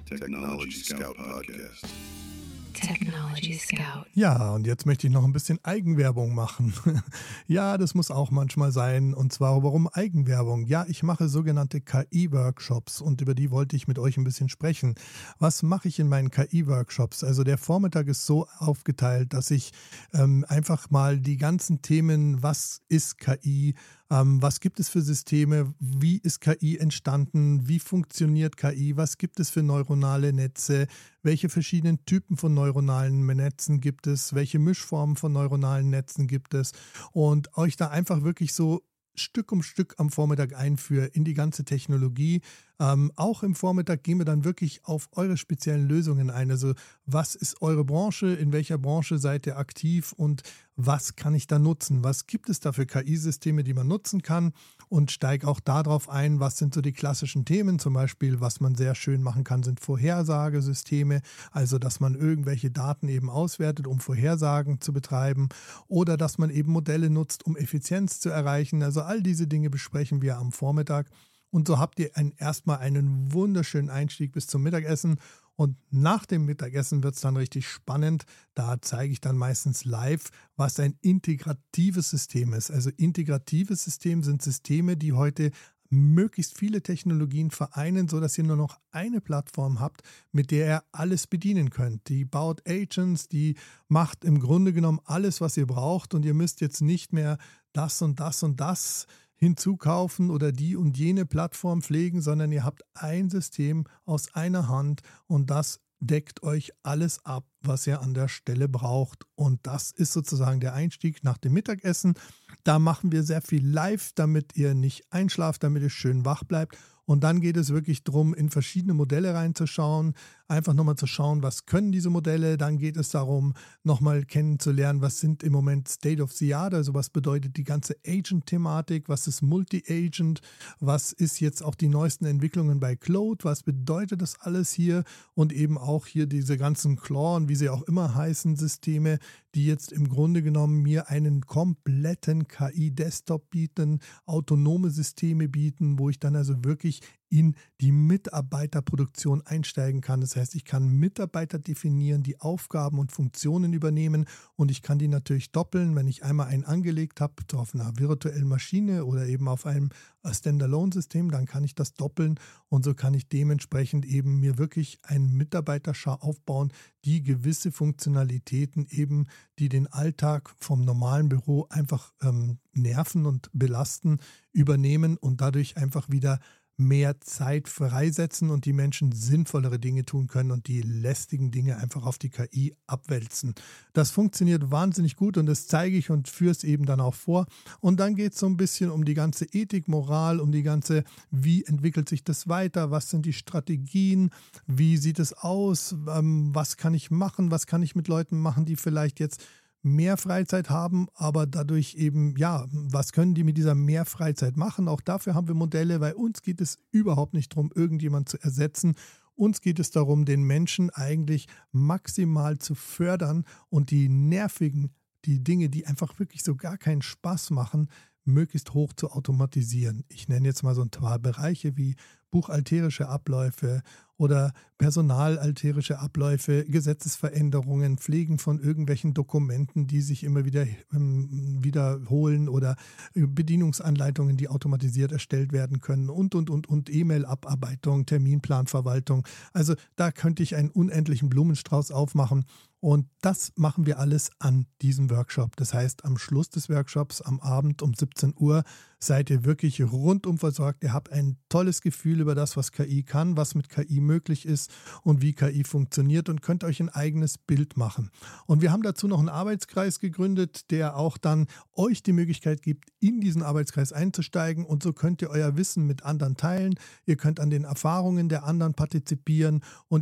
Technology Scout Podcast. Technology Scout. Ja, und jetzt möchte ich noch ein bisschen Eigenwerbung machen. Ja, das muss auch manchmal sein. Und zwar, warum Eigenwerbung? Ja, ich mache sogenannte KI-Workshops und über die wollte ich mit euch ein bisschen sprechen. Was mache ich in meinen KI-Workshops? Also der Vormittag ist so aufgeteilt, dass ich einfach mal die ganzen Themen, was ist KI, was gibt es für Systeme, wie ist KI entstanden, wie funktioniert KI, was gibt es für neuronale Netze, welche verschiedenen Typen von neuronalen Netzen gibt es, welche Mischformen von neuronalen Netzen gibt es und euch da einfach wirklich so Stück um Stück am Vormittag einführe in die ganze Technologie. Auch im Vormittag gehen wir dann wirklich auf eure speziellen Lösungen ein. Also was ist eure Branche, in welcher Branche seid ihr aktiv und was kann ich da nutzen? Was gibt es da für KI-Systeme, die man nutzen kann? Und steige auch darauf ein, was sind so die klassischen Themen. Zum Beispiel, was man sehr schön machen kann, sind Vorhersagesysteme. Also, dass man irgendwelche Daten eben auswertet, um Vorhersagen zu betreiben. Oder dass man eben Modelle nutzt, um Effizienz zu erreichen. Also all diese Dinge besprechen wir am Vormittag. Und so habt ihr erstmal einen wunderschönen Einstieg bis zum Mittagessen. Und nach dem Mittagessen wird es dann richtig spannend. Da zeige ich dann meistens live, was ein integratives System ist. Also integratives System sind Systeme, die heute möglichst viele Technologien vereinen, sodass ihr nur noch eine Plattform habt, mit der ihr alles bedienen könnt. Die baut Agents, die macht im Grunde genommen alles, was ihr braucht und ihr müsst jetzt nicht mehr das und das und das hinzukaufen oder die und jene Plattform pflegen, sondern ihr habt ein System aus einer Hand und das deckt euch alles ab, was ihr an der Stelle braucht. Und das ist sozusagen der Einstieg nach dem Mittagessen. Da machen wir sehr viel live, damit ihr nicht einschlaft, damit ihr schön wach bleibt. Und dann geht es wirklich darum, in verschiedene Modelle reinzuschauen, einfach nochmal zu schauen, was können diese Modelle. Dann geht es darum, nochmal kennenzulernen, was sind im Moment State of the Art, also was bedeutet die ganze Agent-Thematik, was ist Multi-Agent, was ist jetzt auch die neuesten Entwicklungen bei Claude, was bedeutet das alles hier und eben auch hier diese ganzen Claw, wie sie auch immer heißen, Systeme, die jetzt im Grunde genommen mir einen kompletten KI-Desktop bieten, autonome Systeme bieten, wo ich dann also wirklich in die Mitarbeiterproduktion einsteigen kann. Das heißt, ich kann Mitarbeiter definieren, die Aufgaben und Funktionen übernehmen und ich kann die natürlich doppeln, wenn ich einmal einen angelegt habe auf einer virtuellen Maschine oder eben auf einem Standalone-System, dann kann ich das doppeln und so kann ich dementsprechend eben mir wirklich einen Mitarbeiterschar aufbauen, die gewisse Funktionalitäten eben, die den Alltag vom normalen Büro einfach nerven und belasten, übernehmen und dadurch einfach wieder mehr Zeit freisetzen und die Menschen sinnvollere Dinge tun können und die lästigen Dinge einfach auf die KI abwälzen. Das funktioniert wahnsinnig gut und das zeige ich und führe es eben dann auch vor. Und dann geht es so ein bisschen um die ganze Ethik, Moral, um die ganze, wie entwickelt sich das weiter, was sind die Strategien, wie sieht es aus, was kann ich machen, was kann ich mit Leuten machen, die vielleicht jetzt mehr Freizeit haben, aber dadurch eben, ja, was können die mit dieser mehr Freizeit machen? Auch dafür haben wir Modelle, weil uns geht es überhaupt nicht darum, irgendjemand zu ersetzen. Uns geht es darum, den Menschen eigentlich maximal zu fördern und die nervigen, die Dinge, die einfach wirklich so gar keinen Spaß machen, möglichst hoch zu automatisieren. Ich nenne jetzt mal so ein paar Bereiche wie buchhalterische Abläufe oder personalalterische Abläufe, Gesetzesveränderungen, Pflegen von irgendwelchen Dokumenten, die sich immer wieder wiederholen oder Bedienungsanleitungen, die automatisiert erstellt werden können und E-Mail-Abarbeitung, Terminplanverwaltung. Also da könnte ich einen unendlichen Blumenstrauß aufmachen. Und das machen wir alles an diesem Workshop. Das heißt, am Schluss des Workshops, am Abend um 17 Uhr, seid ihr wirklich rundum versorgt. Ihr habt ein tolles Gefühl über das, was KI kann, was mit KI möglich ist und wie KI funktioniert und könnt euch ein eigenes Bild machen. Und wir haben dazu noch einen Arbeitskreis gegründet, der auch dann euch die Möglichkeit gibt, in diesen Arbeitskreis einzusteigen und so könnt ihr euer Wissen mit anderen teilen. Ihr könnt an den Erfahrungen der anderen partizipieren und ihr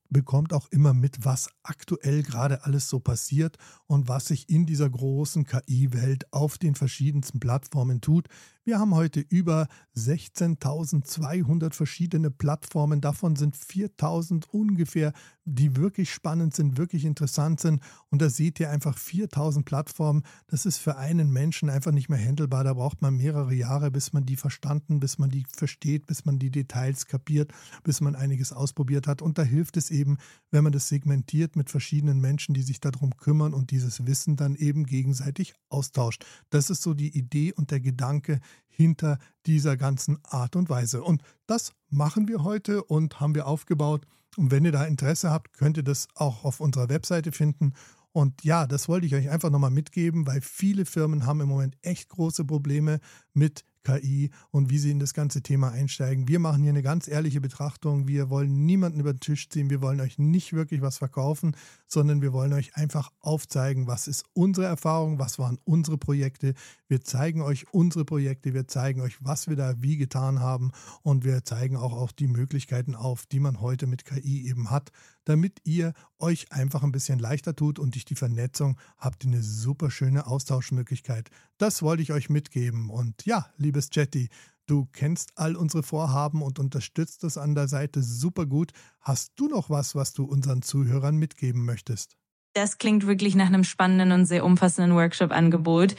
bekommt auch immer mit, was aktuell gerade alles so passiert und was sich in dieser großen KI-Welt auf den verschiedensten Plattformen tut. Wir haben heute über 16.200 verschiedene Plattformen. Davon sind 4.000 ungefähr, die wirklich spannend sind, wirklich interessant sind. Und da seht ihr einfach 4.000 Plattformen. Das ist für einen Menschen einfach nicht mehr handelbar. Da braucht man mehrere Jahre, bis man die verstanden, bis man die versteht, bis man die Details kapiert, bis man einiges ausprobiert hat. Und da hilft es eben, wenn man das segmentiert mit verschiedenen Menschen, die sich darum kümmern und dieses Wissen dann eben gegenseitig austauscht. Das ist so die Idee und der Gedanke hinter dieser ganzen Art und Weise. Und das machen wir heute und haben wir aufgebaut. Und wenn ihr da Interesse habt, könnt ihr das auch auf unserer Webseite finden. Und ja, das wollte ich euch einfach nochmal mitgeben, weil viele Firmen haben im Moment echt große Probleme mit KI und wie sie in das ganze Thema einsteigen. Wir machen hier eine ganz ehrliche Betrachtung. Wir wollen niemanden über den Tisch ziehen. Wir wollen euch nicht wirklich was verkaufen, sondern wir wollen euch einfach aufzeigen, was ist unsere Erfahrung, was waren unsere Projekte. Wir zeigen euch unsere Projekte, wir zeigen euch, was wir da wie getan haben und wir zeigen auch die Möglichkeiten auf, die man heute mit KI eben hat, damit ihr euch einfach ein bisschen leichter tut und durch die Vernetzung habt ihr eine super schöne Austauschmöglichkeit. Das wollte ich euch mitgeben und ja, liebes Jetty, du kennst all unsere Vorhaben und unterstützt es an der Seite super gut. Hast du noch was du unseren Zuhörern mitgeben möchtest? Das klingt wirklich nach einem spannenden und sehr umfassenden Workshop-Angebot.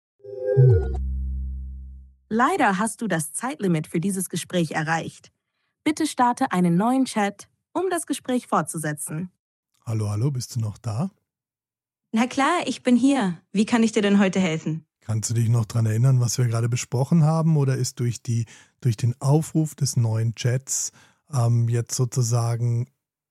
Leider hast du das Zeitlimit für dieses Gespräch erreicht. Bitte starte einen neuen Chat, um das Gespräch fortzusetzen. Hallo, bist du noch da? Na klar, ich bin hier. Wie kann ich dir denn heute helfen? Kannst du dich noch daran erinnern, was wir gerade besprochen haben? Oder ist durch den Aufruf des neuen Chats jetzt sozusagen,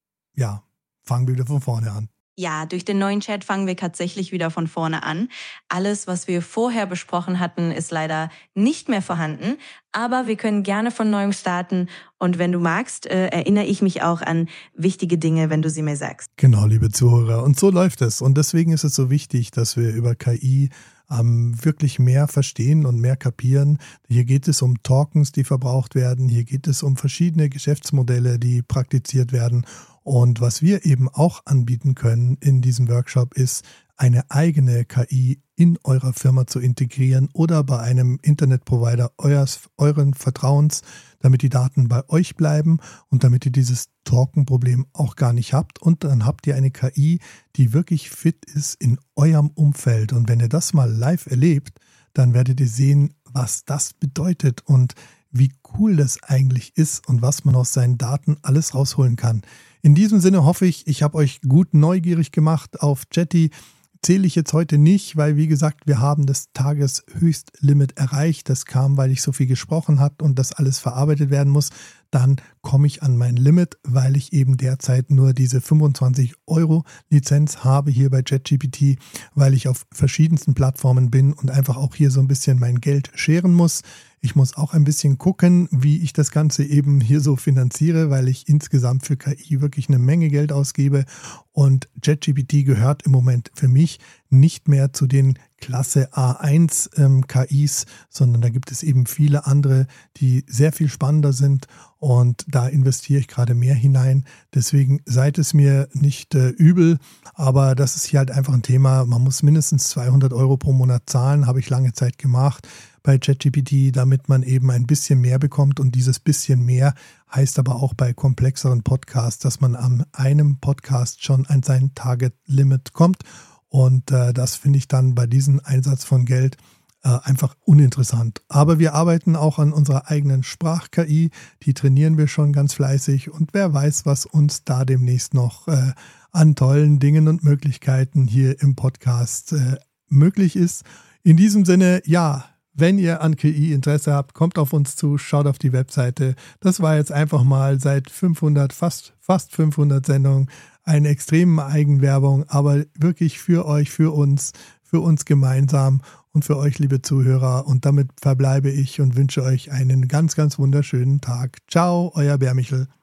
ja, fangen wir wieder von vorne an? Ja, durch den neuen Chat fangen wir tatsächlich wieder von vorne an. Alles, was wir vorher besprochen hatten, ist leider nicht mehr vorhanden. Aber wir können gerne von neuem starten. Und wenn du magst, erinnere ich mich auch an wichtige Dinge, wenn du sie mir sagst. Genau, liebe Zuhörer. Und so läuft es. Und deswegen ist es so wichtig, dass wir über KI wirklich mehr verstehen und mehr kapieren. Hier geht es um Tokens, die verbraucht werden. Hier geht es um verschiedene Geschäftsmodelle, die praktiziert werden. Und was wir eben auch anbieten können in diesem Workshop ist, eine eigene KI in eurer Firma zu integrieren oder bei einem Internetprovider euren Vertrauens, damit die Daten bei euch bleiben und damit ihr dieses Token-Problem auch gar nicht habt. Und dann habt ihr eine KI, die wirklich fit ist in eurem Umfeld. Und wenn ihr das mal live erlebt, dann werdet ihr sehen, was das bedeutet und wie cool das eigentlich ist und was man aus seinen Daten alles rausholen kann. In diesem Sinne hoffe ich, ich habe euch gut neugierig gemacht auf Jetty. Zähle ich jetzt heute nicht, weil wie gesagt, wir haben das Tageshöchstlimit erreicht. Das kam, weil ich so viel gesprochen habe und das alles verarbeitet werden muss. Dann komme ich an mein Limit, weil ich eben derzeit nur diese 25 € Lizenz habe hier bei ChatGPT, weil ich auf verschiedensten Plattformen bin und einfach auch hier so ein bisschen mein Geld scheren muss. Ich muss auch ein bisschen gucken, wie ich das Ganze eben hier so finanziere, weil ich insgesamt für KI wirklich eine Menge Geld ausgebe. Und ChatGPT gehört im Moment für mich nicht mehr zu den Klasse A1 KIs, sondern da gibt es eben viele andere, die sehr viel spannender sind. Und da investiere ich gerade mehr hinein. Deswegen seid es mir nicht übel, aber das ist hier halt einfach ein Thema. Man muss mindestens 200 € pro Monat zahlen, habe ich lange Zeit gemacht bei ChatGPT, damit man eben ein bisschen mehr bekommt. Und dieses bisschen mehr heißt aber auch bei komplexeren Podcasts, dass man an einem Podcast schon an sein Target-Limit kommt. Und das finde ich dann bei diesem Einsatz von Geld einfach uninteressant. Aber wir arbeiten auch an unserer eigenen Sprach-KI. Die trainieren wir schon ganz fleißig. Und wer weiß, was uns da demnächst noch an tollen Dingen und Möglichkeiten hier im Podcast möglich ist. In diesem Sinne, ja, wenn ihr an KI Interesse habt, kommt auf uns zu, schaut auf die Webseite. Das war jetzt einfach mal seit 500, fast 500 Sendungen eine extreme Eigenwerbung, aber wirklich für euch, für uns gemeinsam und für euch, liebe Zuhörer. Und damit verbleibe ich und wünsche euch einen ganz, ganz wunderschönen Tag. Ciao, euer Bär Michel.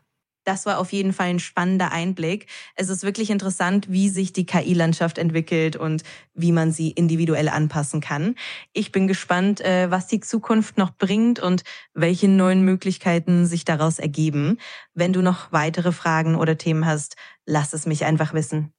Das war auf jeden Fall ein spannender Einblick. Es ist wirklich interessant, wie sich die KI-Landschaft entwickelt und wie man sie individuell anpassen kann. Ich bin gespannt, was die Zukunft noch bringt und welche neuen Möglichkeiten sich daraus ergeben. Wenn du noch weitere Fragen oder Themen hast, lass es mich einfach wissen.